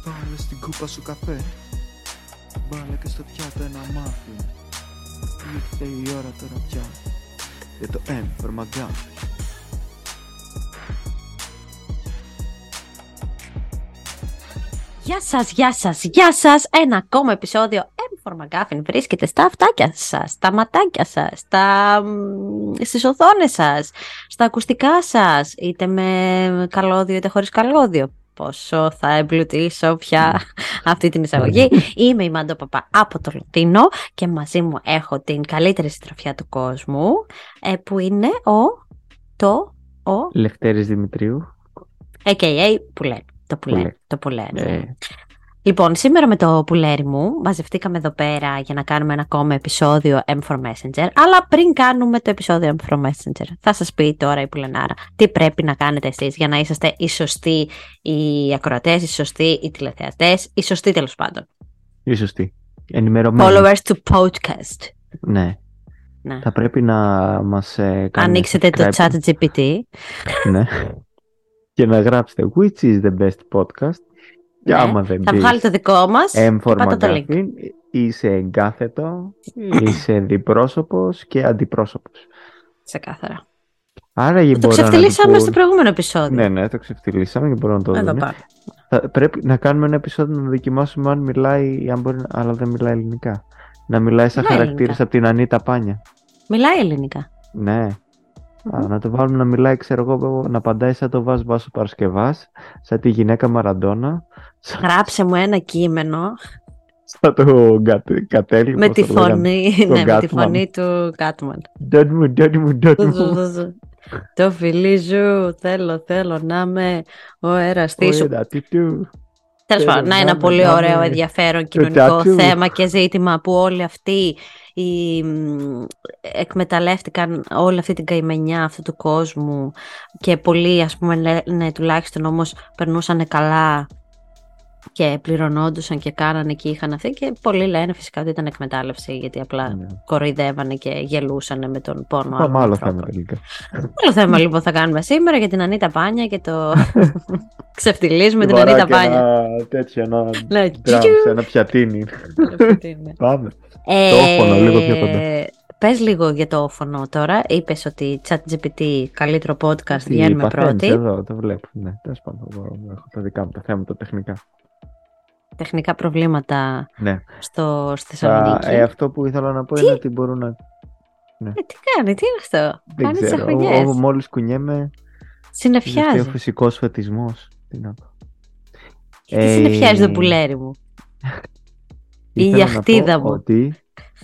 Βάλε στην κούπα σου καφέ. Βάλε και στο πιάτο ένα μάφιν. Ήρθε η ώρα τώρα πια για το M for McGuffin. Γεια σας, γεια σας, γεια σας! Ένα ακόμα επεισόδιο M for McGuffin βρίσκεται στα αυτάκια σας, στα ματάκια σας, στις οθόνες σας, στα ακουστικά σας, είτε με καλώδιο είτε χωρίς καλώδιο. Πόσο θα εμπλουτίσω πια αυτή την εισαγωγή. Είμαι η Μάντο Παπά από το Λονδίνο και μαζί μου έχω την καλύτερη συντροφιά του κόσμου, που είναι ο Λευτέρης Δημητρίου, a.k.a. Πουλέρ. Το πουλέρι. Λοιπόν, σήμερα με το πουλέρι μου μαζευτήκαμε εδώ πέρα για να κάνουμε ένα ακόμα επεισόδιο M for Messenger. Αλλά πριν κάνουμε το επεισόδιο M for Messenger, θα σας πει τώρα η Πουλενάρα τι πρέπει να κάνετε εσείς για να είσαστε οι σωστοί οι ακροατές, οι σωστοί οι τηλεθεατές, οι σωστοί τέλος πάντων. οι σωστοί, ενημερωμένοι. Followers to podcast. Ναι. Θα πρέπει να μας κάνετε ανοίξετε το chat GPT. Ναι. Και να γράψετε which is the best podcast. Και άμα δεν θα βγάλει το δικό μας M for και πάτε το link. Είσαι εγκάθετο, είσαι διπρόσωπος και αντιπρόσωπος. Ξεκάθαρα. Άρα το ξεφτυλίσαμε στο προηγούμενο επεισόδιο. Ναι, το ξεφτυλίσαμε και μπορούμε να το δούμε. Θα πρέπει να κάνουμε ένα επεισόδιο να δοκιμάσουμε αν μιλάει, αν μπορεί, αλλά δεν μιλάει ελληνικά. Να μιλάει σαν χαρακτήρες από την Ανίτα Πάνια. Μιλάει ελληνικά. Ναι. Να το βάλουμε να μιλάει, ξέρω εγώ, να απαντάει σαν το Βάσο Παρασκευάς, σαν τη γυναίκα Μαραντόνα. Γράψε μου ένα κείμενο. Σαν το Κατέλη. Με τη φωνή, με τη φωνή του Κάτμαν. Ντόνι μου. Το φιλί σου, θέλω να είμαι ο εραστής σου. Τέλος πάντων, να ένα πολύ ωραίο ενδιαφέρον κοινωνικό θέμα και ζήτημα που όλοι αυτοί εκμεταλλεύτηκαν όλη αυτή την καημενιά αυτού του κόσμου και πολλοί, ας πούμε, λένε τουλάχιστον όμως περνούσαν καλά και πληρωνόντουσαν και κάνανε και είχαν αυτή, και πολλοί λένε φυσικά ότι ήταν εκμετάλλευση γιατί απλά κοροϊδεύανε και γελούσαν με τον πόνο άλλων ανθρώπων. Άλλο θέμα λοιπόν θα κάνουμε σήμερα για την Ανίτα Πάνια και το ξεφτιλίζουμε την Ανίτα Πάνια. Ένα πιατίνι. Πάμε. Το όφωνο λίγο πιο κοντά. Πες λίγο για το όφωνο τώρα. Είπες ότι ChatGPT καλύτερο podcast, βγαίνουμε πρώτοι. Εδώ το βλέπω. Ναι, τέλος πάντων, έχω τα δικά μου τα θέματα τεχνικά. Τεχνικά προβλήματα στη Θεσσαλονίκη. Αυτό που ήθελα να πω είναι ότι μπορούν να... Τι κάνει, τι είναι αυτό? Δεν κάνει ξέρω, τσαχωνιές. μόλις κουνιέμαι συννεφιάζει. Ο φυσικός φετισμός. Τι συννεφιάζει το πουλέρι μου? Η γιαχτίδα μου. Ότι,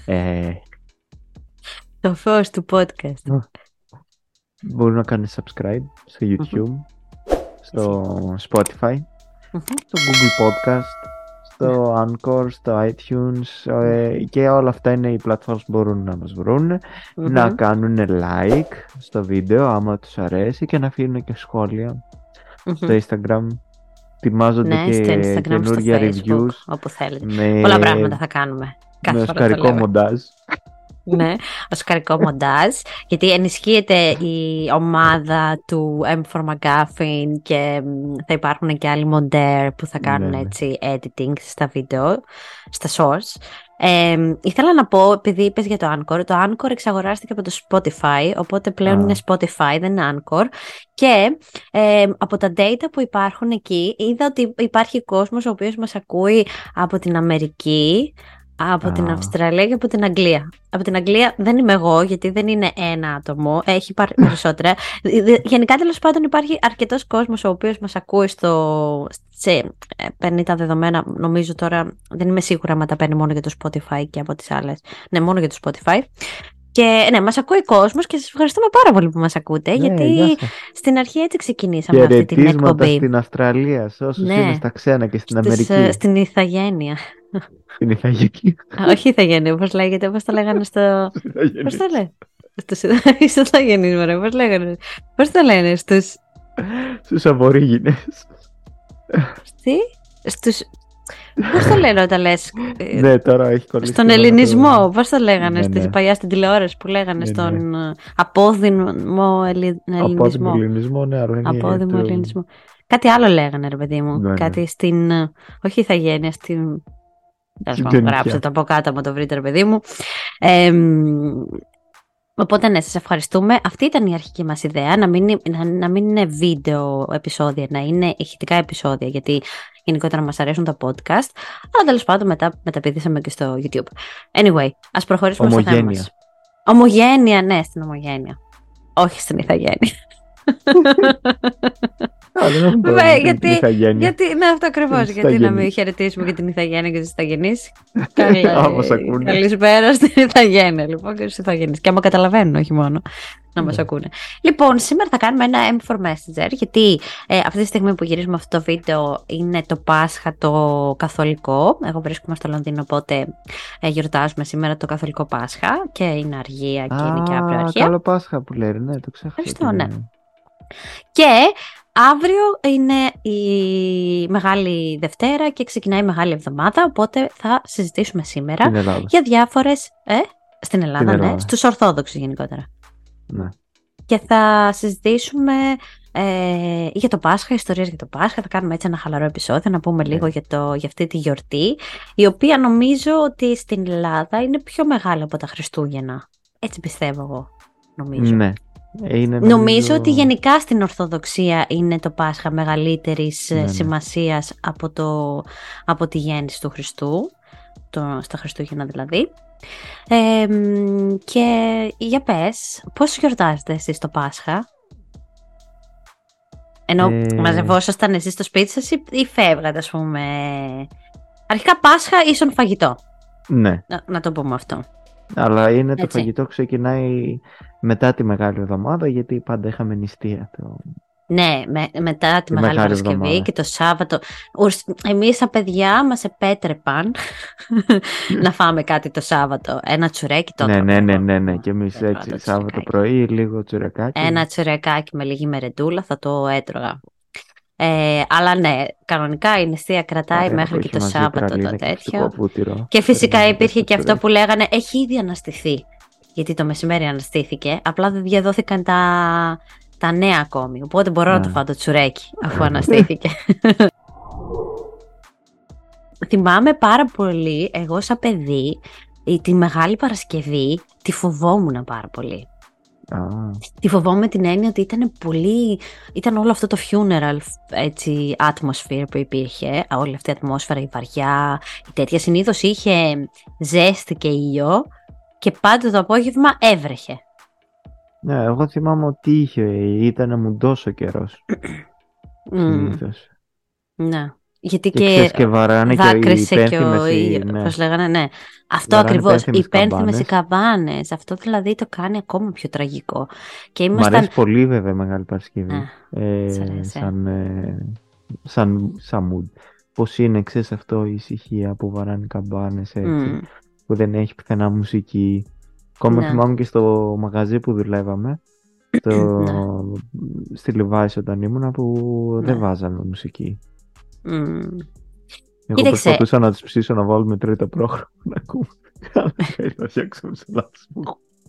το φως του podcast. Μπορούν να κάνουν subscribe στο YouTube, στο Spotify, στο Google Podcast, στο Anchor, στο iTunes, και όλα αυτά είναι οι platforms που μπορούν να μας βρουν, να κάνουν like στο βίντεο άμα τους αρέσει και να αφήνουν και σχόλια στο Instagram. Ετοιμάζονται και καινούργια reviews. Όπου θέλετε. Πολλά πράγματα θα κάνουμε. Με οσκαρικό μοντάζ. Ναι, οσκαρικό μοντάζ, γιατί ενισχύεται η ομάδα του M for McGuffin και θα υπάρχουν και άλλοι μοντέρ που θα κάνουν έτσι editing στα βίντεο, στα source. Ήθελα να πω, επειδή είπες για το Anchor εξαγοράστηκε από το Spotify, οπότε πλέον είναι Spotify, δεν είναι Anchor, και από τα data που υπάρχουν εκεί είδα ότι υπάρχει κόσμος ο οποίος μας ακούει από την Αμερική, από την Αυστραλία και από την Αγγλία. Από την Αγγλία δεν είμαι εγώ, γιατί δεν είναι ένα άτομο, έχει περισσότερα. Γενικά, τέλος πάντων, υπάρχει αρκετός κόσμος ο οποίος μας ακούει παίρνει τα δεδομένα, νομίζω τώρα, δεν είμαι σίγουρα αν τα παίρνει μόνο για το Spotify και από τις άλλες. Ναι, μόνο για το Spotify. Και ναι, μας ακούει κόσμος και σας ευχαριστούμε πάρα πολύ που μας ακούτε, γιατί στην αρχή έτσι ξεκινήσαμε αυτή την εκπομπή. Χαιρετίσματα στην Αυστραλία, σε όσους είναι στα ξένα και στην Αμερική. Στην Ιθαγένεια. Στην Ιθαγένεια. Όχι Ιθαγένεια, πώς λέγεται, πώς το λέγανε στο... Πώς το λέει? Στους Ιθαγενείς, μωρέ, πώς λέγανε. Πώς το λένε στους Αβορίγινες. Στους... Πώς το λένε όταν λες? Ναι, τώρα έχει κολλήσει. Στον ελληνισμό, πώς το λέγανε παλιά στην τηλεόραση που λέγανε στον απόδημο ελληνισμό. Απόδημο ελληνισμό, ναι, αλλά απόδημο ελληνισμό. Κάτι άλλο λέγανε, ρε παιδί μου. Ναι, Κάτι στην. Όχι ηθαγένεια, στην. Τέλος πάντων, γράψτε το από κάτω, άμα το βρείτε, ρε παιδί μου. Οπότε ναι, σας ευχαριστούμε. Αυτή ήταν η αρχική μας ιδέα, να μην είναι βίντεο επεισόδια, να είναι ηχητικά επεισόδια, γιατί γενικότερα μας αρέσουν τα podcast, αλλά τέλος πάντων μετά μεταπηδήσαμε και στο YouTube. Anyway, ας προχωρήσουμε στο θέμα μας. Ομογένεια, ναι, στην ομογένεια. Όχι στην ηθαγένεια. Γιατί, ναι, αυτό ακριβώς. Γιατί να μην χαιρετήσουμε και την ηθαγένεια και τους ηθαγενείς. Καλησπέρα στην ηθαγένεια, λοιπόν, και στους ηθαγενείς. Και άμα καταλαβαίνουν, όχι μόνο να μας ακούνε. Λοιπόν, σήμερα θα κάνουμε ένα M4 Messenger, γιατί αυτή τη στιγμή που γυρίζουμε αυτό το βίντεο είναι το Πάσχα το καθολικό. Εγώ βρίσκομαι στο Λονδίνο, οπότε γιορτάζουμε σήμερα το καθολικό Πάσχα και είναι αργία και είναι και αύριο αργία. Καλό Πάσχα που λέει, ναι, το ξέχασα. Ευχαριστώ, ναι. Και αύριο είναι η Μεγάλη Δευτέρα και ξεκινάει η Μεγάλη Εβδομάδα, οπότε θα συζητήσουμε σήμερα για διάφορες... Στην Ελλάδα, ναι, στους Ορθόδοξους γενικότερα. Ναι. Και θα συζητήσουμε για το Πάσχα, ιστορίες για το Πάσχα, θα κάνουμε έτσι ένα χαλαρό επεισόδιο, να πούμε λίγο για αυτή τη γιορτή, η οποία νομίζω ότι στην Ελλάδα είναι πιο μεγάλη από τα Χριστούγεννα. Έτσι πιστεύω εγώ, νομίζω. Ναι. Νομίζω ότι γενικά στην Ορθοδοξία είναι το Πάσχα μεγαλύτερης σημασίας από τη γέννηση του Χριστού, στα Χριστούγεννα δηλαδή. Και για πες, πώς γιορτάζετε εσείς το Πάσχα? Ενώ μαζευόσασταν εσείς στο σπίτι σας ή φεύγατε, ας πούμε? Αρχικά Πάσχα ίσον φαγητό. Ναι. Να το πούμε αυτό. Αλλά είναι έτσι. Το φαγητό ξεκινάει μετά τη Μεγάλη Εβδομάδα, γιατί πάντα είχαμε νηστεία. Ναι, μετά τη Μεγάλη Παρασκευή εβδομάδα. Και το Σάββατο. Εμείς τα παιδιά μας επέτρεπαν να φάμε κάτι το Σάββατο. Ένα τσουρέκι τότε. Ναι. Και εμείς έτσι Σάββατο πρωί λίγο τσουρεκάκι. Ένα τσουρεκάκι με λίγη μερεντούλα θα το έτρωγα. Αλλά ναι, κανονικά η νηστεία κρατάει μέχρι και το Σάββατο το τέτοιο. Και φυσικά υπήρχε και αυτό που λέγανε έχει ήδη αναστηθεί. Γιατί το μεσημέρι αναστήθηκε, απλά δεν διαδόθηκαν τα νέα ακόμη. Οπότε μπορώ να το φάω το τσουρέκι αφού αναστήθηκε. Θυμάμαι πάρα πολύ, εγώ σαν παιδί, τη Μεγάλη Παρασκευή τη φοβόμουν πάρα πολύ. Τη φοβόμαι την έννοια ότι ήταν όλο αυτό το funeral έτσι, atmosphere που υπήρχε, όλη αυτή η ατμόσφαιρα, η βαριά, η τέτοια. Συνήθως είχε ζέστη και ήλιο και πάντα το απόγευμα έβρεχε. Ναι, εγώ θυμάμαι ότι ήταν μουντός ο καιρός. Συνήθως. Ναι. Γιατί και βαράνε δάκρυσε και ο ήλιος. Πώς λέγανε, ναι. Αυτό ακριβώς. Οι πένθυμες οι καμπάνες. Αυτό δηλαδή το κάνει ακόμα πιο τραγικό. Μ' αρέσει πολύ βέβαια Μεγάλη Παρασκευή. Σαν mood. Πώς είναι, ξέρεις αυτό, η ησυχία που βαράνε οι καμπάνες έτσι. Που δεν έχει πουθενά μουσική. Ακόμα θυμάμαι και στο μαγαζί που δουλεύαμε. Στη Λιβάης όταν ήμουνα, που δεν βάζανε μουσική. Εγώ προσπαθούσα να τους ψήσω να βάλουμε τρίτο πρόγραμμα να ακούμε. Να φτιάξουμε σε λάθος μου.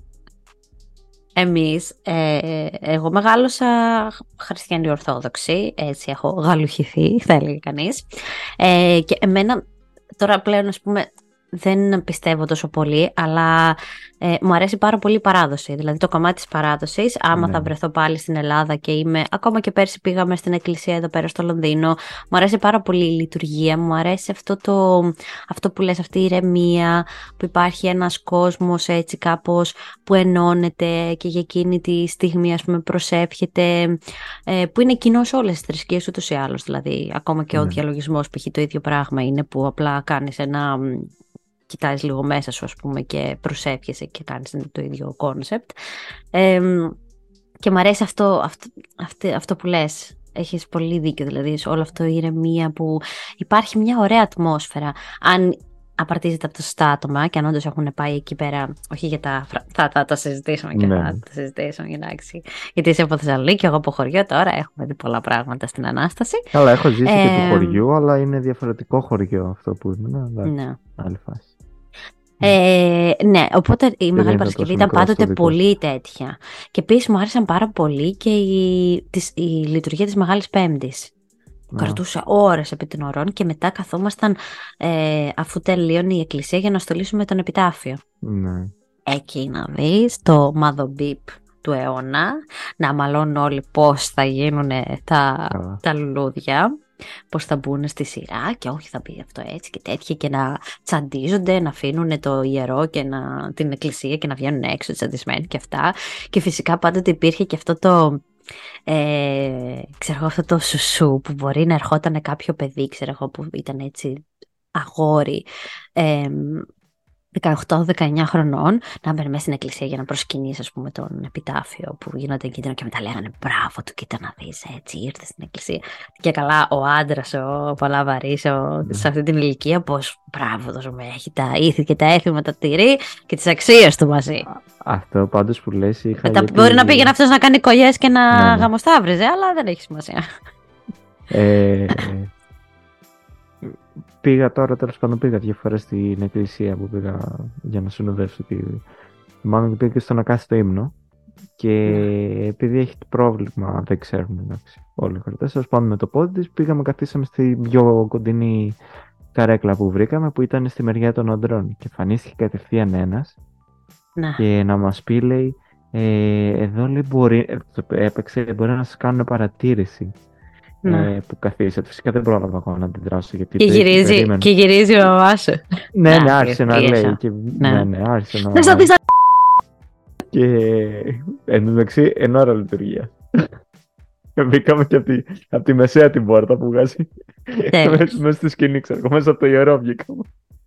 Εμείς, εγώ μεγάλωσα χριστιανή Ορθόδοξη, έτσι έχω γαλουχηθεί, θα έλεγε κανείς. Και εμένα τώρα πλέον, ας πούμε, δεν πιστεύω τόσο πολύ, αλλά μου αρέσει πάρα πολύ η παράδοση. Δηλαδή το κομμάτι της παράδοσης, άμα θα βρεθώ πάλι στην Ελλάδα και ακόμα και πέρσι πήγαμε στην εκκλησία εδώ πέρα στο Λονδίνο, μου αρέσει πάρα πολύ η λειτουργία, μου αρέσει αυτό που λες, αυτή η ηρεμία, που υπάρχει ένας κόσμος έτσι κάπως που ενώνεται και για εκείνη τη στιγμή, ας πούμε, προσεύχεται, που είναι κοινός όλες τις θρησκείες ούτως ή άλλως. Δηλαδή ακόμα και ο διαλογισμός που έχει το ίδιο πράγμα είναι, που απλά κάνεις κοιτάζεις λίγο μέσα σου, ας πούμε, και προσεύχεσαι και κάνεις το ίδιο κόνσεπτ. Και μου αρέσει αυτό που λες. Έχεις πολύ δίκιο, δηλαδή, σε όλο αυτό η ηρεμία που υπάρχει μια ωραία ατμόσφαιρα. Αν απαρτίζεται από τα σωστά άτομα και αν όντως έχουν πάει εκεί πέρα, όχι για θα το συζητήσουμε και θα το συζητήσουμε, εντάξει. Γιατί είσαι από Θεσσαλονίκη και εγώ από χωριό, τώρα έχουμε δει πολλά πράγματα στην Ανάσταση. Καλά, έχω ζήσει και του χωριού, αλλά είναι διαφορετικό χωριό αυτό που είναι. Ναι. Άλλη φάση. Ναι, οπότε η Μεγάλη Παρασκευή ήταν πάντοτε πολύ τέτοια. Και επίσης μου άρεσαν πάρα πολύ και η λειτουργία της Μεγάλης Πέμπτης. Κρατούσε ώρες επί των ωρών και μετά καθόμασταν αφού τελείωνε η εκκλησία για να στολίσουμε τον επιτάφιο. Ναι. Εκεί να δεις το μαδομπίπ του αιώνα, να μαλώνουν όλοι πώς θα γίνουν τα λουλούδια, πώς θα μπουν στη σειρά και όχι θα πει αυτό έτσι και τέτοια και να τσαντίζονται, να αφήνουν το ιερό και την εκκλησία και να βγαίνουν έξω τσαντισμένοι και αυτά. Και φυσικά πάντοτε υπήρχε και αυτό αυτό το σουσού που μπορεί να ερχόταν κάποιο παιδί, που ήταν έτσι αγόρι, 18-19 χρονών, να μπαίνει μέσα στην εκκλησία για να προσκυνήσει, ας πούμε, τον επιτάφιο που γίνονται κίνδυνο και μετά λέγανε μπράβο του, κοίτα να δεις, έτσι ήρθε στην εκκλησία. Και καλά, ο άντρας, ο παλαβαρής, σε αυτή την ηλικία, πως μπράβο, τόσο με έχει τα ήθη και τα έθιμα, τα τυρί και τις αξίες του μαζί. Αυτό πάντως που λες είχα. Μετά μπορεί να πήγαινε αυτός να κάνει κολλιές και να γαμοσταύριζε, αλλά δεν έχει σημασία. Πήγα τώρα, τέλος πάντων, πήγα 2 φορές στην εκκλησία που πήγα για να συνοδεύσω μάλλον πήγα και στο να κάθει το ύμνο και επειδή έχει πρόβλημα, δεν ξέρουμε, εντάξει, όλοι οι χορτές, ας πάμε με το πόδι της, πήγαμε, καθίσαμε στη πιο κοντινή καρέκλα που βρήκαμε, που ήταν στη μεριά των αντρών και εμφανίστηκε κατευθείαν ένας και να μας πει, λέει, εδώ λέει μπορεί να σας κάνουν παρατήρηση. Που καθίσατε. Φυσικά δεν πρόλαβα ακόμα να αντιδράσω. Και γυρίζει ο Άσο. Ναι, άρχισε να λέει. Άρχισε να. Και εν τω μεταξύ, εν ώρα λειτουργία. Μπήκαμε και από τη μεσαία την πόρτα που βγάζει. Μέσα στη σκηνή, ξέρω. Μέσα από το ιερό βγήκαμε.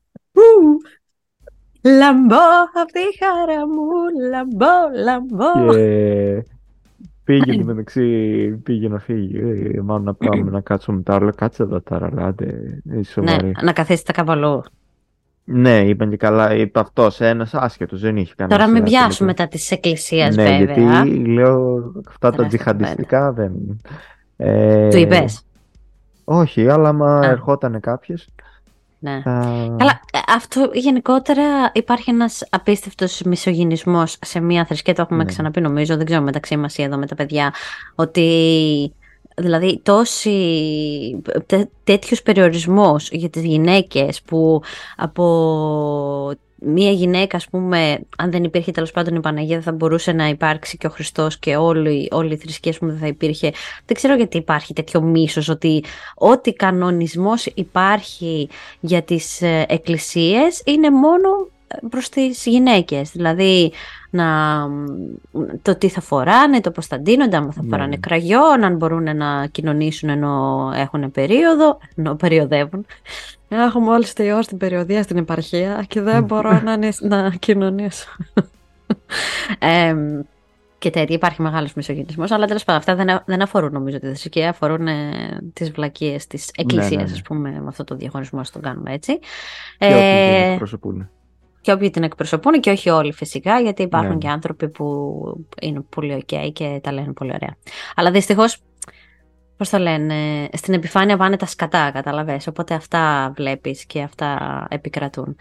Λαμπώ από τη χαρά μου, λαμπώ. Πήγαινε μεταξύ, πήγε να φύγει, μάλλον να πάμε να κάτσουμε τα άλλα, κάτσε εδώ τώρα, λάτε, ναι, να καθίσει τα καβαλού. Ναι, είπαν και καλά, είπε αυτός, ένας άσχετος, δεν είχε κανένα. Τώρα μην πιάσουμε μετά της εκκλησίας, ναι, βέβαια. Γιατί λέω, αυτά τα τζιχαντιστικά δεν. Του είπες? Όχι, αλλά άμα ερχότανε κάποιος. Ναι. Καλά, αυτό γενικότερα υπάρχει ένας απίστευτος μισογυνισμός σε μια θρησκεία, το έχουμε ξαναπεί νομίζω, δεν ξέρω μεταξύ μας ή εδώ με τα παιδιά, ότι δηλαδή τέτοιους περιορισμούς για τις γυναίκες που από μία γυναίκα, ας πούμε, αν δεν υπήρχε τέλος πάντων η Παναγία, δεν θα μπορούσε να υπάρξει και ο Χριστός και όλη η θρησκεία, ας πούμε, δεν θα υπήρχε. Δεν ξέρω γιατί υπάρχει τέτοιο μίσος, ότι ό,τι κανονισμός υπάρχει για τις εκκλησίες είναι μόνο προς τις γυναίκες. Δηλαδή, το τι θα φοράνε, το πώς θα ντύνονται, αν θα φοράνε κραγιόν, αν μπορούν να κοινωνήσουν ενώ έχουν περίοδο, ενώ περιοδεύουν. Έχουμε όλοι τελειώσει την περιοδία στην επαρχία και δεν μπορώ να κοινωνήσω. Και τέτοια, υπάρχει μεγάλος μισογυνισμός, αλλά τέλος πάντων αυτά δεν αφορούν νομίζω τη θρησκεία, αφορούν τις βλακίες της εκκλησίας, ας πούμε, με αυτό το διαχωρισμό, ας το κάνουμε έτσι. Και όποιοι την εκπροσωπούν. Και όποιοι την εκπροσωπούν και όχι όλοι φυσικά, γιατί υπάρχουν και άνθρωποι που είναι πολύ ok και τα λένε πολύ ωραία. Αλλά δυστυχώς, πώς το λένε, στην επιφάνεια πάνε τα σκατά, καταλαβες, οπότε αυτά βλέπεις και αυτά επικρατούν.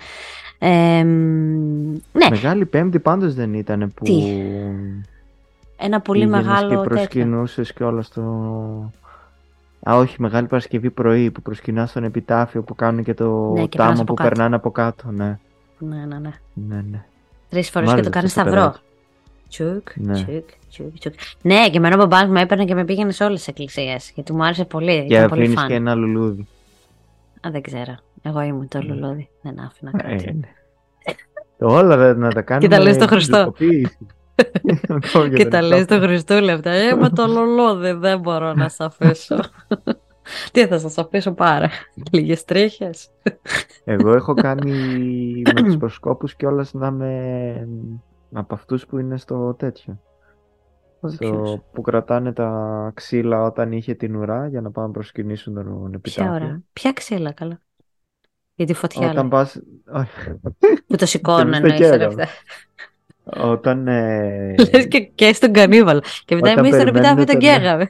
Ναι. Μεγάλη Πέμπτη πάντως δεν ήταν που... Τι? Ένα πολύ μεγάλο και προσκυνούσες και όλα στο... όχι, Μεγάλη Παρασκευή πρωί που προσκυνάς στον επιτάφιο που κάνουν και το τάμο που περνάνε από κάτω, ναι. Ναι. 3 φορές και το κάνει σταυρό. Τσουκ. Ναι, και εμένα ο μπαμπάς με έπαιρνε και με πήγαινε σε όλες τις εκκλησίες, γιατί μου άρεσε πολύ. Και αφήνεις και ένα λουλούδι. Δεν ξέρω. Εγώ ήμουν το λουλούδι. Δεν άφηνα κάτι. Όλα να τα κάνουμε. Και τα λες στο Χριστό. Και τα λες στο Χριστούλη αυτά. Με το λουλούδι δεν μπορώ να σε αφήσω. Τι θα σας αφήσω πάρα, λίγες τρίχες. Εγώ έχω κάνει με τους προσκόπους και όλας να είμαι από αυτούς που είναι στο τέτοιο. Που κρατάνε τα ξύλα όταν είχε την ουρά για να πάνε να προσκυνήσουν τον επιτάφιο. Ποια ώρα, ποια ξύλα καλά. Για τη φωτιά. Όταν πας... Που το σηκώνουν εννοείς αυτά. Όταν... Λες και στον κανίβαλ. Και μετά εμείς τον επιτάφιο τον καίγαμε.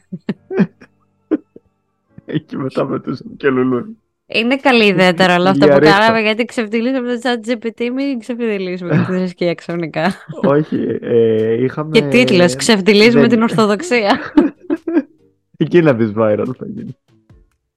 Και μετά μετούσαμε και λουλούδι. Είναι καλή ιδέα τώρα όλο αυτό που κάναμε, γιατί ξεφτυλίσαμε το ChatGPT, μην ξεφτυλίσουμε τη θρησκεία ξαφνικά. Όχι, είχαμε... Και τίτλος, ξεφτυλίζουμε την Ορθοδοξία. Εκεί να δεις viral θα γίνει.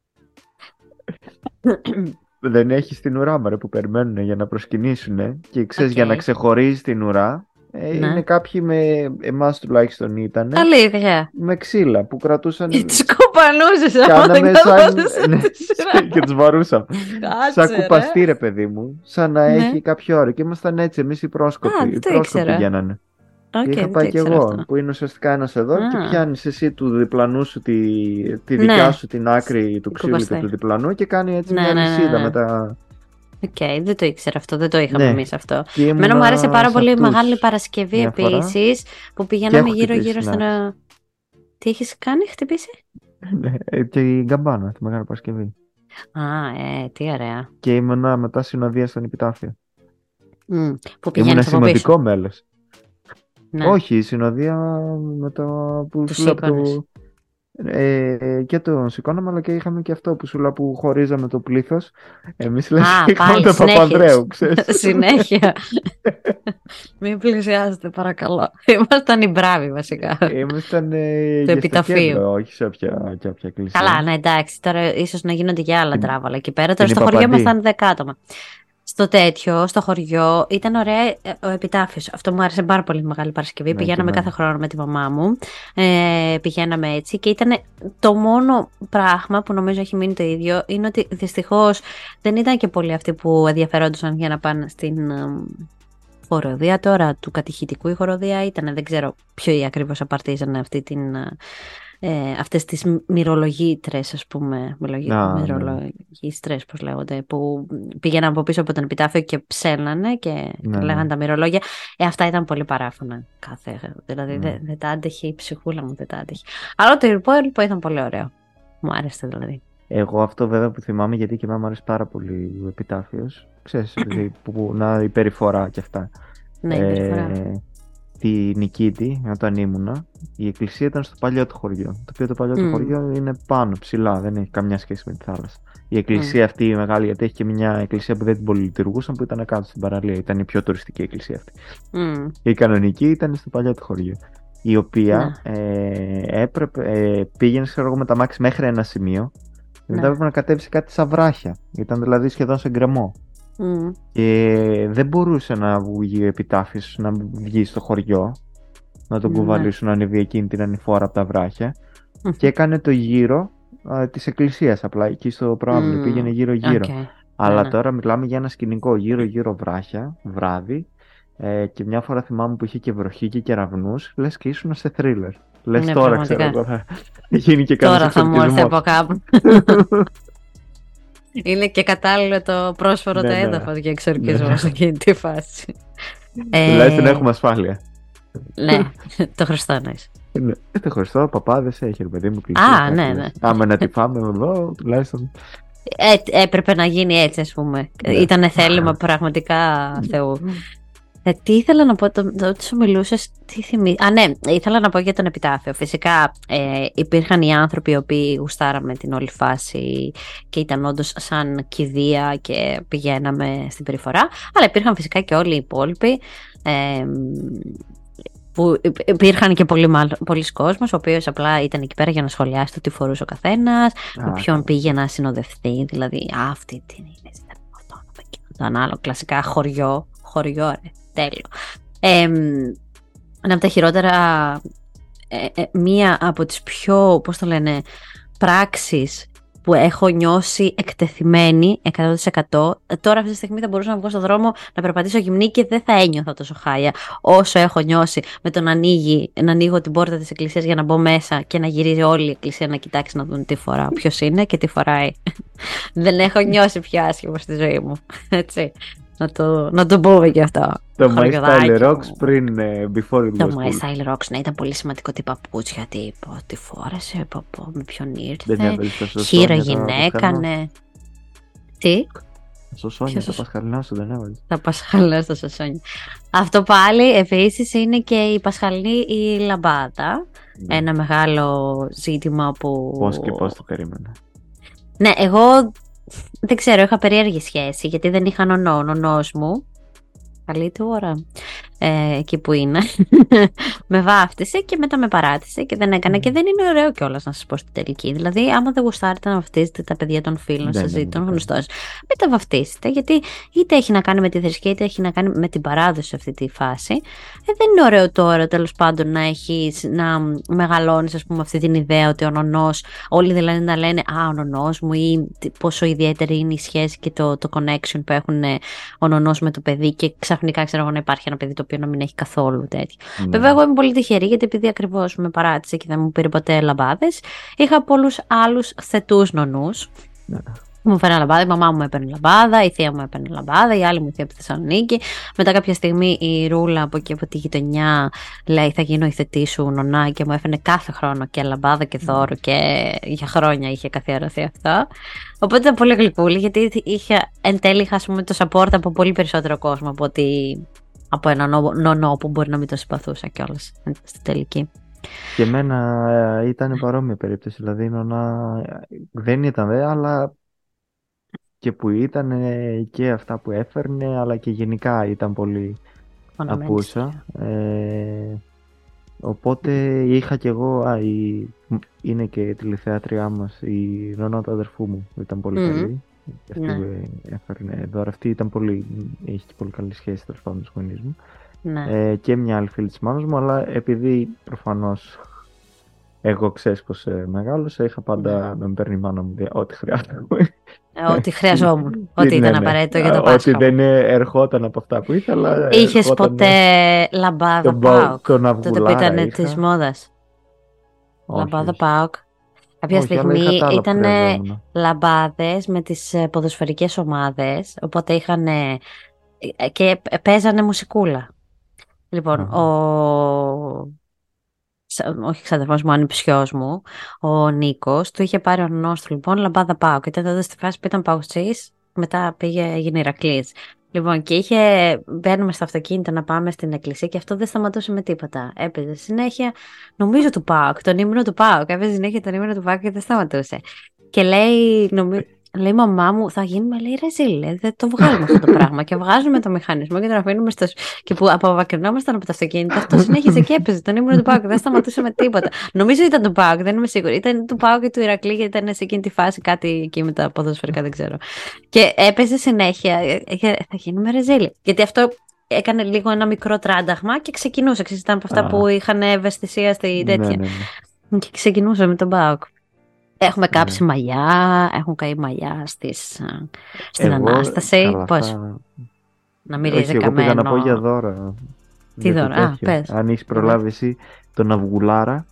Δεν έχει την ουρά μωρέ, που περιμένουν για να προσκυνήσουν και ξέρεις, για να ξεχωρίζει την ουρά. Είναι κάποιοι εμάς τουλάχιστον ήταν. Αλήθεια. Με ξύλα που κρατούσαν. Και τους κοπανούσες. Κάναμε και τους βαρούσαμε. Σαν κουπαστή ρε παιδί μου. Σαν να έχει κάποιο όριο. Και ήμασταν έτσι εμείς οι πρόσκοποι. Οι πρόσκοποι πηγαίνανε. Είχα πάει και εγώ, αυτό. Που είναι ουσιαστικά ένας εδώ και πιάνεις εσύ του διπλανού σου τη δικιά σου την άκρη του ξύλου και του διπλανού και κάνει έτσι μια λυσίδα με τα... Δεν το ήξερα αυτό, δεν το είχαμε εμείς αυτό. Εμένα μου άρεσε πάρα πολύ η Μεγάλη Παρασκευή επίσης, που πηγαίναμε γύρω-γύρω στον... Τι έχεις κάνει, χτυπήσει? Και η Γκαμπάνα, τη Μεγάλη Παρασκευή. Τι ωραία. Και ήμουνα μετά συνοδεία στον Επιτάφιο. Που ήμουν σημαντικό μέλος. Ναι. Όχι, η συνοδεία με το που σου και το σηκώναμε, αλλά και είχαμε και αυτό που σου λέω που χωρίζαμε το πλήθος. Εμείς είχαμε τον Παπανδρέου, ξέρεις. Συνέχεια. Μην πλησιάζετε παρακαλώ. Ήμασταν οι μπράβοι βασικά. Ήμασταν το επιταφείο. Όχι σε όποια εκκλησία. Καλά, ναι, εντάξει, τώρα ίσως να γίνονται και άλλα τράβαλα εκεί πέρα. Τώρα στο χωριό ήμασταν 10 άτομα. Στο χωριό, ήταν ωραία ο επιτάφιος. Αυτό μου άρεσε πάρα πολύ, Μεγάλη Παρασκευή. Πηγαίναμε κάθε χρόνο με τη μαμά μου. Πηγαίναμε έτσι και ήταν το μόνο πράγμα που νομίζω έχει μείνει το ίδιο. Είναι ότι δυστυχώς δεν ήταν και πολλοί αυτοί που ενδιαφερόντουσαν για να πάνε στην χοροδία τώρα. Του κατηχητικού η χοροδία ήταν, δεν ξέρω ποιοι ακριβώς απαρτίζανε αυτές τις μυρολογήτρες, ας πούμε, μυρολογίστρες πώς λέγονται, που πήγαιναν από πίσω από τον επιτάφιο και ψέλνανε και λέγανε τα μυρολόγια. Αυτά ήταν πολύ παράφωνα δηλαδή δεν τα άντεχε, η ψυχούλα μου δεν τα άντεχε. Αλλά το υπόλοιπο ήταν πολύ ωραίο. Μου άρεσε δηλαδή. Εγώ αυτό βέβαια που θυμάμαι, γιατί και εμένα μου άρεσε πάρα πολύ ο επιτάφιος, ξέρεις, η περιφορά και αυτά. Ναι, η περιφορά. Τη Νικήτη, όταν ήμουνα, η εκκλησία ήταν στο παλιό του χωριό. Το οποίο το παλιό του χωριό είναι πάνω, ψηλά, δεν έχει καμιά σχέση με τη θάλασσα. Η εκκλησία αυτή η μεγάλη, γιατί έχει και μια εκκλησία που δεν την πολυλειτουργούσαν, που ήταν κάτω στην παραλία. Ήταν η πιο τουριστική εκκλησία αυτή. Η κανονική ήταν στο παλιό του χωριό. Η οποία πήγαινε, ξέρω εγώ, με τα μάξι μέχρι ένα σημείο. Μετά έπρεπε να κατέβει κάτι σαν βράχια. Ήταν δηλαδή σχεδόν σε γκρεμό. Και δεν μπορούσε να βγει ο επιτάφιος, να βγει στο χωριό, να τον κουβαλήσουν να ανεβεί εκείνη την ανηφόρα από τα βράχια. Και έκανε το γύρο της εκκλησίας, απλά εκεί στο προάβλιο, πήγαινε γύρω-γύρω. Αλλά τώρα μιλάμε για ένα σκηνικό γύρω-γύρω βράχια, βράδυ, και μια φορά θυμάμαι που είχε και βροχή και κεραυνούς, λες και ήσουν σε θρίλερ. Λες τώρα, ξέρω εγώ, θα γίνει και κανένας εξορκισμός. Τώρα θα μου έρθει από κάπου. Είναι και κατάλληλο το πρόσφορο το έδαφος για εξορκισμό σε εκείνη τη φάση. Τουλάχιστον έχουμε ασφάλεια. Ναι, το Χριστό εννοείς. Το Χριστό, παπάδες έχει, ρε παιδί μου. Ναι. Άμα να τη φάμε εδώ, τουλάχιστον. Έπρεπε να γίνει έτσι, ας πούμε. Ήτανε θέλημα πραγματικά Θεού. Τι ήθελα να πω, όταν σου μιλούσες, τι θυμήθηκα. Ναι, ήθελα να πω για τον επιτάφιο. Φυσικά υπήρχαν οι άνθρωποι οι οποίοι γουστάραμε την όλη φάση και ήταν όντως σαν κηδεία και πηγαίναμε στην περιφορά. Αλλά υπήρχαν φυσικά και όλοι οι υπόλοιποι. Που υπήρχαν και πολλοί κόσμος, ο οποίος απλά ήταν εκεί πέρα για να σχολιάσει το τι φορούσε ο καθένας, με ποιον πήγε να συνοδευτεί. Δηλαδή, αυτή τι είναι, αυτό και τον άλλο. Κλασικά χωριό, ρε. Τέλειο. Ένα από τα χειρότερα, μία από τις πιο, πώς το λένε, πράξεις που έχω νιώσει εκτεθειμένη 100%. Τώρα αυτή τη στιγμή θα μπορούσα να βγω στον δρόμο να περπατήσω γυμνή και δεν θα ένιωθα τόσο χάλια όσο έχω νιώσει με το να ανοίγω την πόρτα της εκκλησίας για να μπω μέσα και να γυρίζει όλη η εκκλησία να κοιτάξει να δουν τι φορά, ποιος είναι και τι φοράει. Δεν έχω νιώσει πιο άσχημα στη ζωή μου. Έτσι. Να το πούμε και αυτό. Το My Style Rocks πριν, before it was Το My Style Rocks, ναι, ήταν πολύ σημαντικό. Τι παπούτσια, τι φόρεσε, με ποιον ήρθε. Χείρα γυναίκα, ναι. Τι? Σωσόνια, τα πασχαλινά σου δεν έβαλες. Τα πασχαλινά στα σωσόνια. Αυτό πάλι επίσης είναι και η πασχαλινή η λαμπάδα. Ένα μεγάλο ζήτημα που... Πώς και πώς το περίμενα. Ναι, εγώ... Δεν ξέρω, είχα περίεργη σχέση γιατί δεν είχαν ονό. Ο νονός μου, καλή του ώρα, εκεί που είναι. Με βάφτισε και μετά με παράτησε και δεν έκανε. Και δεν είναι ωραίο κιόλας να σας πω στην τελική. Δηλαδή, άμα δεν γουστάρετε να βαφτίζετε τα παιδιά των φίλων σας ή των γνωστών, μην τα βαφτίσετε. Γιατί είτε έχει να κάνει με τη θρησκεία, είτε έχει να κάνει με την παράδοση σε αυτή τη φάση. Δεν είναι ωραίο τώρα, τέλος πάντων, να μεγαλώνεις, ας πούμε, αυτή την ιδέα ότι ο νονός, όλοι δηλαδή να λένε «Α, ο νονός μου» ή πόσο ιδιαίτερη είναι η σχέση και το connection που έχουν ο νονός με το παιδί και ξαφνικά ξέρω εγώ να υπάρχει ένα παιδί το οποίο να μην έχει καθόλου τέτοιο. Βέβαια, εγώ είμαι πολύ τυχερή γιατί επειδή ακριβώς με παράτησε και δεν μου πήρε ποτέ λαμπάδες, είχα πολλούς άλλους θετούς νονούς. Μου φέρνει λαμπάδα, η μαμά μου έπαιρνε λαμπάδα, η θεία μου έπαιρνε λαμπάδα, η άλλη μου θεία από τη Θεσσαλονίκη. Μετά κάποια στιγμή η Ρούλα από εκεί από τη γειτονιά λέει θα γίνω η θετή σου νονά και μου έφερνε κάθε χρόνο και λαμπάδα και δώρο και για χρόνια είχε καθιερωθεί αυτό. Οπότε ήταν πολύ γλυκούλη γιατί εν τέλει είχα το support από πολύ περισσότερο κόσμο από έναν νονό που μπορεί να μην το συμπαθούσα κιόλας στην τελική. Και εμένα ήταν παρόμοια περίπτωση, δηλαδή η νονά δεν ήταν αλλά και που ήταν και αυτά που έφερνε, αλλά και γενικά ήταν πολύ απούσα. Οπότε είχα κι εγώ, είναι και τηλεθεάτριά μας, η νονά του αδερφού μου, ήταν πολύ καλή. Και αυτή έφερνε δώρα, αυτή είχε και πολύ καλή σχέση τέλος πάντων με τους γονείς μου. Και μια άλλη φίλη της μάνας μου, αλλά επειδή προφανώς εγώ ξέρεις πως μεγάλωσα, είχα πάντα να με παίρνει η μάνα μου ό,τι χρειάζεται. Ό,τι χρειαζόμουν, ό,τι ήταν απαραίτητο για το Πάσχα. Ό,τι δεν ερχόταν από αυτά που ήθελα. Είχες ποτέ λαμπάδα ΠΑΟΚ, τότε που ήταν της μόδας? Λαμπάδα ΠΑΟΚ. Κάποια στιγμή ήταν λαμπάδες με τις ποδοσφαιρικές ομάδες, οπότε είχαν και παίζανε μουσικούλα. Λοιπόν, όχι ξαδερφός μου, ανιψιός μου, ο Νίκος, του είχε πάρει ο νονός του λοιπόν λαμπάδα ΠΑΟΚ και ήταν τότε στη φάση που ήταν παουτσής, μετά έγινε Ηρακλής. Λοιπόν, και μπαίνουμε στο αυτοκίνητο να πάμε στην εκκλησία και αυτό δεν σταματούσε με τίποτα. Έπαιζε συνέχεια, νομίζω του ΠΑΟΚ, τον ύμνο του ΠΑΟΚ. Έπαιζε συνέχεια τον ύμνο του ΠΑΟΚ και δεν σταματούσε. Και λέει η μαμά μου, θα γίνουμε, λέει, ρεζίλ, δεν το βγάλουμε αυτό το πράγμα. Και βγάζουμε το μηχανισμό και τον αφήνουμε και που απομακρυνόμασταν από το αυτοκίνητο. Αυτό συνέχιζε και έπαιζε τον ύμνο του ΠΑΟΚ, δεν σταματούσε με τίποτα. Νομίζω ήταν του ΠΑΟΚ, δεν είμαι σίγουρη. Ήταν του ΠΑΟΚ και του Ηρακλή, γιατί ήταν σε εκείνη τη φάση κάτι εκεί με τα ποδοσφαιρικά, δεν ξέρω. Και έπαιζε συνέχεια, θα γίνουμε ρεζίλ. Γιατί αυτό έκανε λίγο ένα μικρό τράνταγμα και ξεκινούσε. Ήταν από αυτά που είχαν ευαισθησία στη τέτοια. Και ξεκινούσε με τον ΠΑΟΚ. Έχουμε κάψει μαλλιά, έχουν καεί μαλλιά στην Ανάσταση. Πώς? Να μυρίζει καμένο. Εγώ πήγα να πω για δώρα. Τι δώρα? Πες. Αν έχεις προλάβει εσύ τον Αυγουλάρα.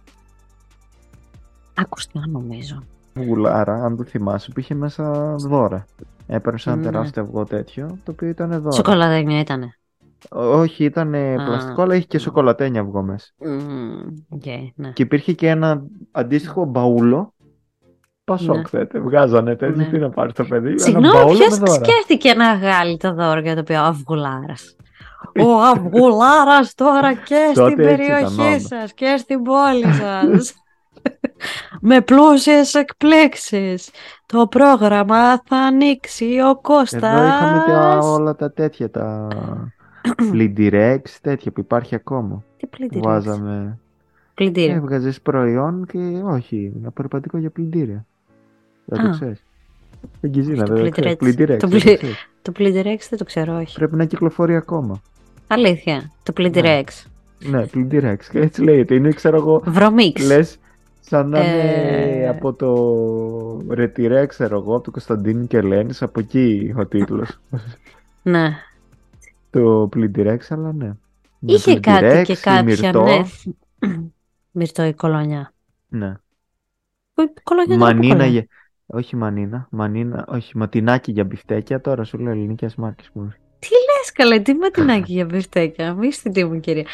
Ακουστικά νομίζω. Αυγουλάρα, αν το θυμάσαι, που είχε μέσα δώρα. Έπαιρνε ένα τεράστιο αυγό τέτοιο, το οποίο ήταν δώρα. Σοκολατένια ήτανε? Όχι, ήταν πλαστικό, αλλά είχε και σοκολατένια αυγό μέσα. Ναι. Και υπήρχε και ένα αντίστοιχο μπαούλο. Πασόκ θέτε, βγάζανε τέτοιο, τι να πάρει το παιδί. Συγγνώμη, ποιος σκέφτηκε να βγάλει το δώρο για το οποίο ο Αυγουλάρας? Ο Αυγουλάρας τώρα και στην περιοχή σας και στην πόλη σας. Με πλούσιες εκπλήξεις. Το πρόγραμμα θα ανοίξει ο Κώστας. Εδώ είχαμε όλα τα τέτοια, τα Πλυντιρέξ, τέτοια που υπάρχει ακόμα. Τι Πλυντιρέξ? Βάζαμε. Πλυντήρια. Έβγαζες προϊόν και όχι, ένα περπατικό για πλυντήρια. Δεν το ξέρεις. Στην Κιζίνα δεν το ξέρεις. Το Πλυντιρέξ δεν το ξέρω, όχι. Πρέπει να κυκλοφορεί ακόμα. Αλήθεια, το Πλυντιρέξ. Ναι, Πλυντιρέξ. Και έτσι λέγεται. Είναι, ξέρω εγώ. Βρωμίξ. Λες σαν να είναι από το Ρετιρέ, ξέρω εγώ, από το Κωνσταντίνου και Ελένης, από εκεί ο τίτλος. Ναι. Το Πλυντιρέξ, αλλά ναι. Είχε κάτι και κάποια, ναι. Μυρτό η κολονιά. Ναι. Κολονιά Μανίνα, όχι μανίνα, όχι ματινάκι για μπιφτέκια, τώρα σου λέω ελληνικές μάρκες που. Τι λες καλέ, τι ματινάκι για μπιφτέκια, μη στη τίμου κυρία.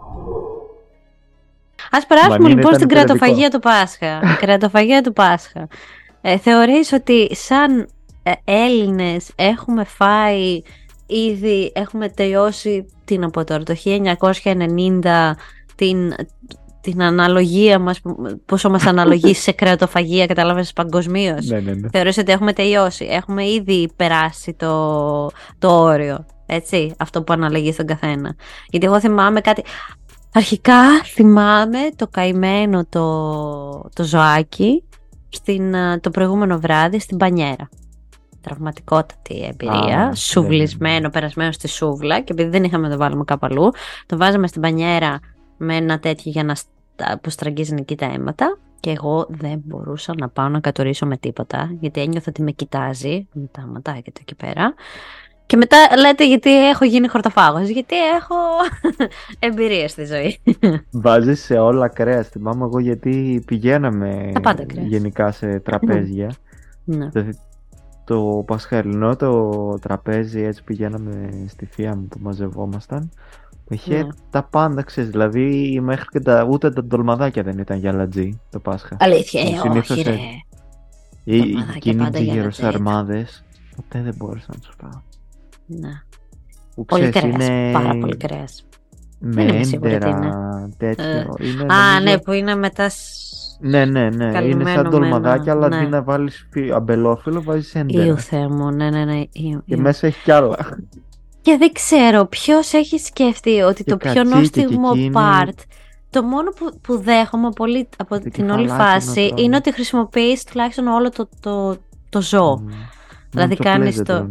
Ας περάσουμε λοιπόν στην κρατοφαγία του Πάσχα. Κρεατοφαγία του Πάσχα. Θεωρείς ότι σαν Έλληνες έχουμε φάει ήδη, έχουμε τελειώσει, τι να πω τώρα, το 1990 την αναλογία μας, πόσο μας αναλογεί σε κρεατοφαγία, καταλάβες, παγκοσμίως. Ναι. Θεωρείς ότι έχουμε τελειώσει, έχουμε ήδη περάσει το όριο. έτσι, αυτό που αναλογεί στον καθένα. Γιατί εγώ θυμάμαι κάτι. Αρχικά θυμάμαι το καημένο το ζωάκι το προηγούμενο βράδυ στην μπανιέρα. Τραυματικότατη εμπειρία. Σουβλισμένο, περασμένο στη σούβλα. Και επειδή δεν είχαμε να το βάλουμε κάπου αλλού, το βάζαμε στην μπανιέρα με ένα τέτοιο για να που στραγγίζει εκεί τα αίματα. Και εγώ δεν μπορούσα να πάω να κατουρίσω με τίποτα, γιατί ένιωθα ότι με κοιτάζει με τα ματάκια του εκεί πέρα. Και μετά λέτε γιατί έχω γίνει χορτοφάγος, γιατί έχω εμπειρίες στη ζωή. Βάζεις σε όλα κρέας, θυμάμαι εγώ, γιατί πηγαίναμε γενικά σε τραπέζια. Δηλαδή, το πασχαλινό το τραπέζι, έτσι πηγαίναμε στη θεία μου που μαζευόμασταν. Είχε τα πάντα, ξέρεις, δηλαδή μέχρι και ούτε τα ντολμαδάκια δεν ήταν για λατζί το Πάσχα. Αλήθεια, όχι ρε. Ή εκείνοι οι γεροσαρμάδες, ποτέ δεν μπόρεσα να τους πάω. Ναι. Πολύ κρέας, πάρα πολύ κρέας. Με έντερα, τέτοιο. Ναι, που είναι μετά. Ναι, είναι σαν ντολμαδάκια, αλλά αντί να βάλεις αμπελόφυλλο, βάζεις έντερα. Ιου Θεέ μου, ναι. Και μέσα έχει κι άλλα. Και δεν ξέρω ποιος έχει σκεφτεί ότι το πιο νόστιμο part, το μόνο που δέχομαι πολύ από την όλη φάση είναι ότι χρησιμοποιείς τουλάχιστον όλο το ζώο. Δηλαδή κάνεις το...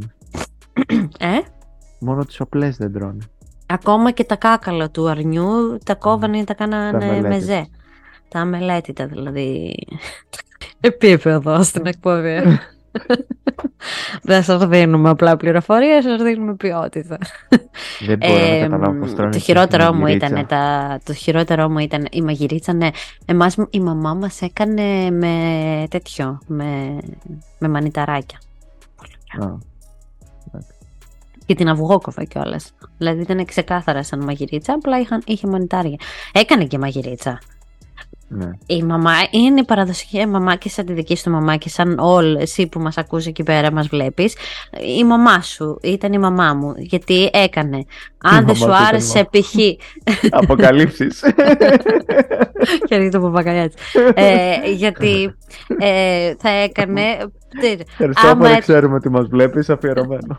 Μόνο τις οπλές δεν τρώνε. Ακόμα και τα κάκαλα του αρνιού τα κόβανε ή τα κάνανε μεζέ. Τα αμελέτητα δηλαδή. Επίπεδο στην εκπομπή. Δεν σας δίνουμε απλά πληροφορίες, σας δίνουμε ποιότητα. Δεν μπορώ να καταλάβω πώς τρώνε. Το χειρότερο μου ήταν η μαγειρίτσα, ναι. Εμάς η μαμά μας έκανε με τέτοιο, με μανιταράκια. Και την αυγόκοφα κιόλας. Δηλαδή ήταν ξεκάθαρα σαν μαγειρίτσα, απλά είχε μανιτάρια. Έκανε και μαγειρίτσα. Ναι. Η μαμά είναι η παραδοσιακή μαμά και σαν τη δική σου μαμά και σαν όλοι εσύ που μας ακούς εκεί πέρα μας βλέπεις. Η μαμά σου ήταν η μαμά μου, γιατί έκανε. Αν δεν σου άρεσε π.χ. Αποκαλύψεις. Και ανοίγει το παπακαλιάτσι. Γιατί θα έκανε. Ευχαριστώ που δεν ξέρουμε ότι μας βλέπεις, αφιερωμένο.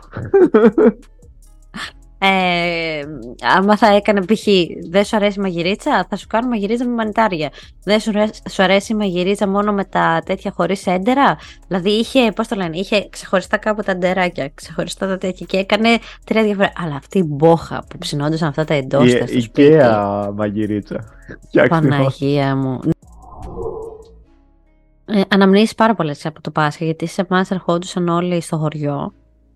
Άμα θα έκανε π.χ. δεν σου αρέσει η μαγειρίτσα, θα σου κάνω μαγειρίτσα με μανιτάρια. Δεν σου αρέσει η μαγειρίτσα μόνο με τα τέτοια χωρίς έντερα. Δηλαδή είχε, πώς το λένε, είχε ξεχωριστά κάπου τα εντεράκια, ξεχωριστά τα τέτοια και έκανε 3 διαφορετικά. Αλλά αυτή η μπόχα που ψινόντουσαν αυτά τα εντόστα στο σπίτι. Οικαία μαγειρίτσα. Παναγία μου. Αναμνήσεις πάρα πολλές από το Πάσχα, γιατί σε εμάς ερχόντουσαν όλοι στο χωριό.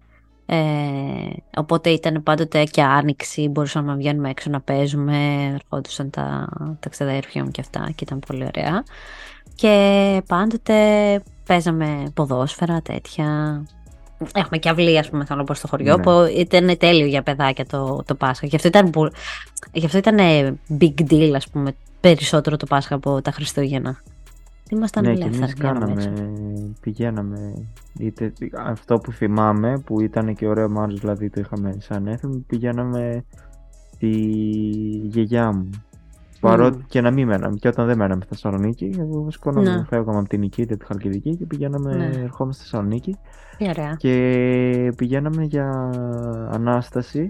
Οπότε ήταν πάντοτε και άνοιξη, μπορούσαμε να βγαίνουμε έξω να παίζουμε, ερχόντουσαν τα ξαδέρφια μου και αυτά και ήταν πολύ ωραία. Και πάντοτε παίζαμε ποδόσφαιρα, τέτοια. Έχουμε και αυλή, ας πούμε, θέλω πω στο χωριό, που ήταν τέλειο για παιδάκια το Πάσχα. Γι' αυτό ήταν big deal, ας πούμε, περισσότερο το Πάσχα από τα Χριστούγεννα. Ήμασταν ελεύθεροι. Πηγαίναμε. Είτε αυτό που θυμάμαι, που ήταν και ωραίο μάλλον, δηλαδή το είχαμε σαν έθιμο, πηγαίναμε στη γιαγιά μου. Παρότι και να μην μέναμε, και όταν δεν μέναμε στη Θεσσαλονίκη, εγώ φεύγαμε από την Νικήτη, τη Χαλκιδική και πηγαίναμε, ερχόμαστε στη Θεσσαλονίκη. Ωραία. Και πηγαίναμε για Ανάσταση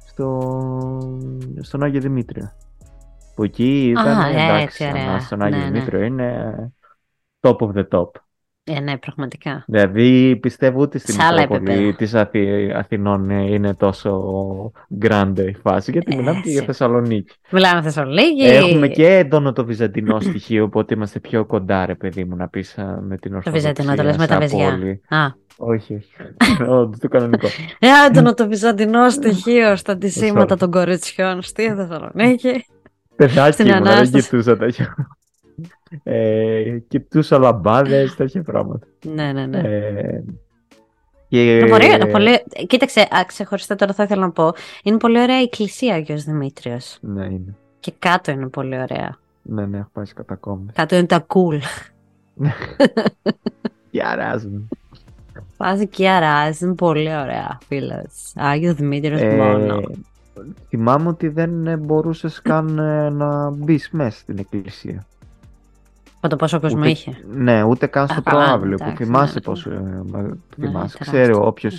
στον Άγιο Δημήτριο. Που εκεί ήταν εντάξει, στον Άγιο Δημήτριο είναι top of the top. Ναι, πραγματικά. Δηλαδή πιστεύω ότι στην Μητρόπολη της Αθηνών είναι τόσο grande η φάση, γιατί μιλάμε και για Θεσσαλονίκη. Μιλάμε Θεσσαλονίκη. Έχουμε και έντονο το βυζαντινό στοιχείο, οπότε είμαστε πιο κοντά, ρε παιδί μου, να πεις με την Ορθοδοξία. Το βυζαντινό το λες με τα βεζιά. Όχι. Το κανονικό. Έντονο το βυζαντινό στοιχείο στα αντισήματα των κοριτσιών στη Θεσσαλονίκη. Παιδάκι μου, δεν κοιτούσα τέτοια. Κοιτούσα λαμπάδες, τέτοια πράγματα. Ναι. Και... Κοίταξε, ξεχωριστά τώρα θα ήθελα να πω, είναι πολύ ωραία η εκκλησία Άγιος Δημήτριος. Ναι, είναι. Και κάτω είναι πολύ ωραία. Ναι, έχω πάει κατά κόμμα. Κάτω είναι τα cool. Και αράζουν. Πάζει και αράζει, είναι πολύ ωραία, φίλες. Άγιος Δημήτριος μόνο. Θυμάμαι ότι δεν μπορούσες καν να μπεις μέσα στην εκκλησία. Από το πόσο κόσμο είχε. Ναι, ούτε καν στο προάβλιο που θυμάσαι πόσο. Θυμάσαι. Ξέρω όποιος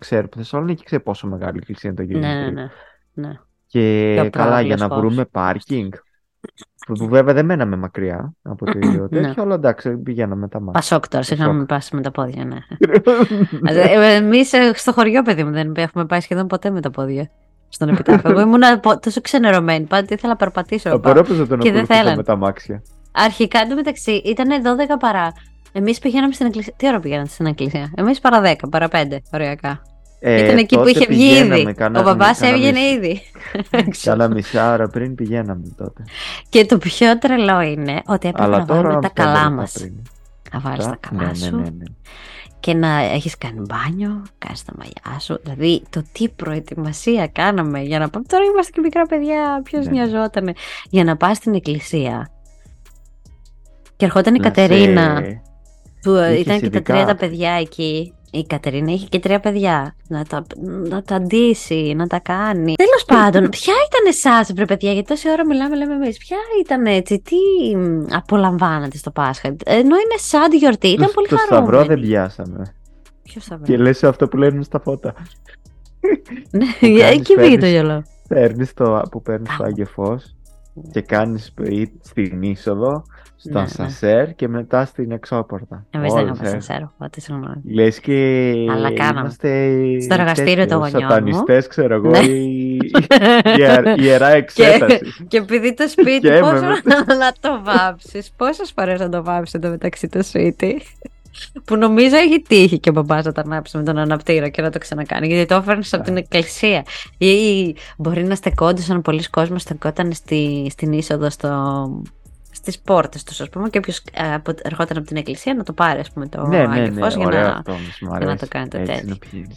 ξέρει που Θεσσαλονίκη, και ξέρει πόσο μεγάλη η εκκλησία είναι το γυρίζει. Ναι. Και Πιο καλά, για να πρόβλεπτος. βρούμε πάρκινγκ. Που βέβαια δεν μέναμε μακριά από το ίδιο τέτοιο, αλλά εντάξει, πηγαίναμε τα μάτια. Πασόκ τώρα, σιγά μην πας με τα πόδια, ναι. Εμείς στο χωριό, παιδί μου, δεν έχουμε πάει σχεδόν ποτέ με τα πόδια στον επιτάφιο. Εγώ ήμουν τόσο ξενερωμένη, πάντα ήθελα να περπατήσω. Απορρόπιζα τον και δεν ακολουθούσα θέλαν. με τα μάξια. Αρχικά εντωμεταξύ ήταν 12 παρά. Εμείς πηγαίναμε στην εκκλησία. Τι ώρα πηγαίνατε στην εκκλησία? Εμείς παρά 10, παρά 5, ωριακά. Ήταν εκεί που είχε βγει ήδη. Ο μπαμπάς έβγαινε ήδη. Κάνα μισά ώρα πριν πηγαίναμε τότε. Και το πιο τρελό είναι ότι έπρεπε να βάλουμε τα καλά μας. Να βάλεις τα καλά σου. Ναι. Και να έχεις κάνει μπάνιο, κάνεις τα μαλλιά σου. Δηλαδή το τι προετοιμασία κάναμε για να πάμε. Τώρα είμαστε και μικρά παιδιά, ποιος νοιαζότανε. Για να πας στην εκκλησία. Και ερχόταν η Κατερίνα, που ήταν και τα 3 τα παιδιά εκεί. Η Κατερίνα είχε και 3 παιδιά. Να τα ντύσει, να τα κάνει. Τέλος πάντων, ποια ήταν εσάς, βρε παιδιά, γιατί τόση ώρα μιλάμε, λέμε εμείς. Ποια ήταν έτσι, τι απολαμβάνατε στο Πάσχα? Ενώ είναι σαν τη γιορτή, ήταν πολύ χαρούμενοι. Το σταυρό δεν πιάσαμε. Ποιο σταυρό? Και λες αυτό που λένε στα φώτα. Ναι, εκεί πήγε το γυαλό. Παίρνεις το Άγιο Φως και κάνεις στην είσοδο, στο ασανσέρ και μετά στην εξώπορτα. Εμείς δεν είχαμε ασανσέρ, οπότε συγγνώμη. Λες και είμαστε στο εργαστήριο των γονιών μου. Σατανιστές, ξέρω εγώ, η ιερά εξέταση. Και επειδή το σπίτι, πόσο να το βάψεις, πόσες φορές να το βάψεις εντωμεταξύ το σπίτι. Που νομίζω έχει τύχει και ο μπαμπάς να τα ανάψει με τον αναπτήρα και να το ξανακάνει. Γιατί το έφερνες από την εκκλησία. Ή μπορεί να στεκόντουσαν πολλοί κόσμος, στεκόταν στην είσοδο στις πόρτες τους, ας πούμε, και όποιος ερχόταν από την εκκλησία να το πάρει, ας πούμε, το Άγιο Φως για να το κάνει το τέτοιο.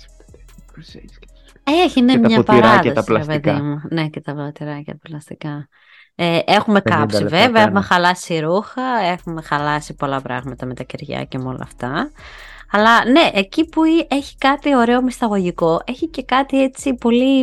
Έχει, ναι, μια παράδοση, τα πλαστικά. Ναι, και τα ποτηράκια τα πλαστικά. Έχουμε κάψει βέβαια, έχουμε χαλάσει ρούχα, έχουμε χαλάσει πολλά πράγματα με τα κεριά και με όλα αυτά. Αλλά ναι, εκεί που έχει κάτι ωραίο μυσταγωγικό, έχει και κάτι έτσι πολύ...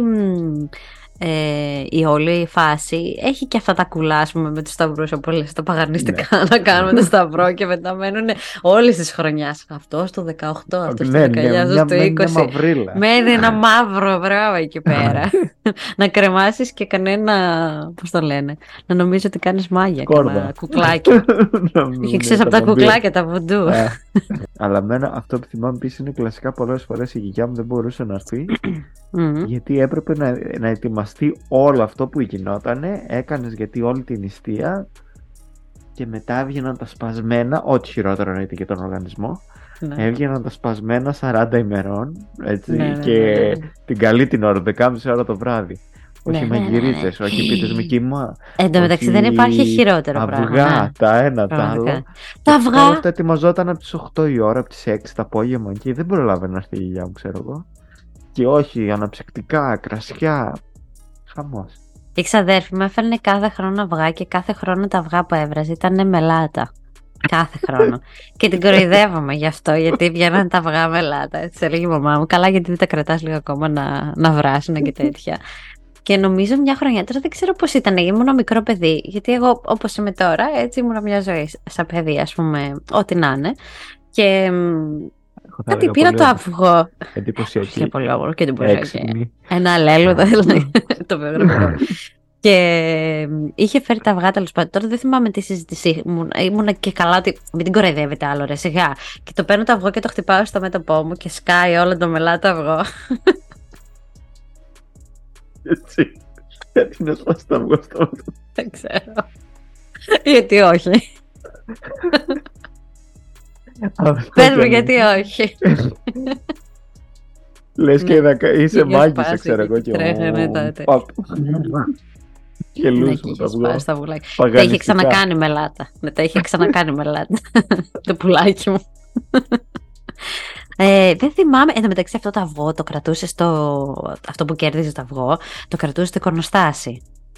η όλη φάση έχει και αυτά τα κουλά, ας πούμε, με τους σταυρούς από όλες τα παγανιστικά να κάνουμε το σταυρό και μετά μένουν όλες τις χρονιάς. Αυτό στο 18, αυτό στο 19, αυτό στο 20. Μένει ένα μαύρο, μπράβο, εκεί πέρα. Να κρεμάσεις και κανένα, πώς το λένε, να νομίζω ότι κάνεις μάγια, κανένα κουκλάκι. Και ξέρεις από τα κουκλάκια, τα βουντού. Αλλά εμένα αυτό που θυμάμαι επίσης είναι κλασικά, πολλές φορές η γιαγιά μου δεν μπορούσε να έρθει γιατί έπρεπε να ετοιμαστεί όλο αυτό που γινότανε. Έκανες γιατί όλη την νηστεία και μετά έβγαιναν τα σπασμένα, ό,τι χειρότερο να ήταν και τον οργανισμό. Έβγαιναν τα σπασμένα 40 ημερών, έτσι, και την καλή την ώρα, 10.30 ώρα το βράδυ. Όχι μαγειρίτσες, όχι πίτες με κύμα. Εν τω μεταξύ δεν υπάρχει χειρότερο αυγά, πράγμα. Αυγά, τα ένα, τα άλλο. Τα αυγά. Όλα αυτά ετοιμαζόταν από τις 8 η ώρα, από τις 6 το απόγευμα και δεν προλάβαινε να έρθει η γιαγιά μου, ξέρω εγώ. Και όχι, αναψυκτικά, κρασιά. Χαμός. Η ξαδέρφη μου έφερνε κάθε χρόνο αυγά και κάθε χρόνο τα αυγά που έβραζε ήταν μελάτα. Κάθε χρόνο. Και την κοροϊδεύαμε γι' αυτό, γιατί βγαίναν τα αυγά μελάτα. Έτσι έλεγε η μαμά μου. Καλά, γιατί δεν τα κρατάς λίγο ακόμα να βράσουν και τέτοια. Και νομίζω μια χρονιά, τώρα δεν ξέρω πώς ήταν, ήμουν μικρό παιδί. Γιατί εγώ, όπως είμαι τώρα, έτσι ήμουν μια ζωή σαν παιδί, ας πούμε, ό,τι να είναι. Και. Κάτι πήρα το αυγό. Εντυπωσιακή. Και πολύ αυγό και εντυπωσιακή. Ένα αλέλο, το βιογραφικό. Και είχε φέρει τα αυγά, τέλος πάντων. Τώρα δεν θυμάμαι τι συζήτηση. Ήμουνα και καλά ότι μην την κοροϊδεύετε άλλο, ρε, σιγά. Και το παίρνω το αυγό και το χτυπάω στο μέτωπό μου και σκάει όλο το μελάτο αυγό. Έτσι. Γιατί να σπάσει το αυγό στο μέτωπο. Δεν ξέρω. Γιατί όχι. Πες μου γιατί όχι. Λες και είσαι μάγισσα, ξέρω εγώ. Τρέχανε τότε. Και λούσουμε το αυγό. Τα είχε ξανακάνει μελάτα. Τα είχε ξανακάνει μελάτα. Το πουλάκι μου. Δεν θυμάμαι. Εν τω μεταξύ αυτό το αυγό το κρατούσε αυτό που κέρδιζε το αυγό, το κρατούσε στο εικονοστάσι.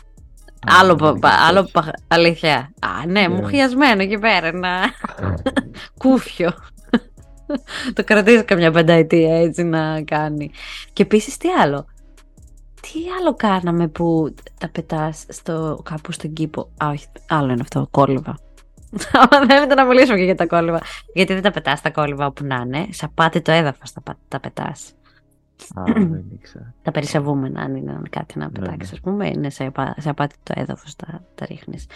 Άλλο αλήθεια. Ναι, μου χιασμένο εκεί πέρα. Ένα κούφιο. Το κρατήσει καμιά πενταετία έτσι να κάνει. Και επίσης τι άλλο. Τι άλλο κάναμε που τα πετάς κάπου στον κήπο. Όχι, άλλο είναι αυτό, κόλληβα. Αν θέλετε να μιλήσουμε και για τα κόλληβα. Γιατί δεν τα πετάς τα κόλληβα όπου να είναι. Σαπάτι το έδαφος τα πετάς. Δεν ήξερα. Τα περισεβούμενα, αν είναι κάτι να πετάξεις, ας πούμε, είναι σε απάτητο έδαφος τα ρίχνεις.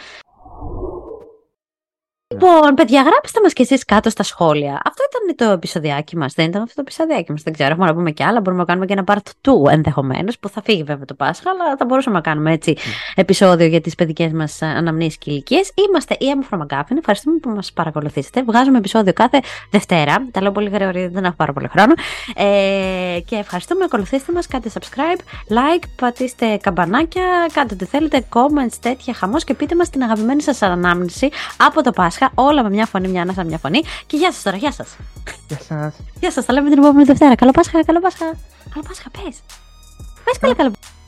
Λοιπόν, παιδιά, γράψτε μας κι εσείς κάτω στα σχόλια. Αυτό ήταν το επεισοδιάκι μας. Δεν ήταν αυτό το επεισοδιάκι μας. Δεν ξέρω, έχουμε να πούμε κι άλλα. Μπορούμε να κάνουμε και ένα part 2 ενδεχομένως, που θα φύγει βέβαια το Πάσχα, αλλά θα μπορούσαμε να κάνουμε έτσι επεισόδιο για τις παιδικές μας αναμνήσεις και ηλικίες. Είμαστε η Emma from McGuffin. Ευχαριστούμε που μας παρακολουθήσετε. Βγάζουμε επεισόδιο κάθε Δευτέρα. Τα λέω πολύ γρήγορα, δεν έχω πάρα πολύ χρόνο. Και ευχαριστούμε. Ακολουθήστε μας, κάντε subscribe, like, πατήστε καμπανάκια, κάντε ό,τι θέλετε, comments, τέτοια χαμός και πείτε μας την αγαπημένη σας ανάμνηση από το Πάσχα. Όλα με μια φωνή, μια ανάσα, μια φωνή. Και γεια σας τώρα, γεια σας. Γεια σας. Γεια σας, θα λέμε την επόμενη Δευτέρα. Καλό Πάσχα, καλό Πάσχα. Καλό Πάσχα, πες. Πες καλά, καλό Πάσχα.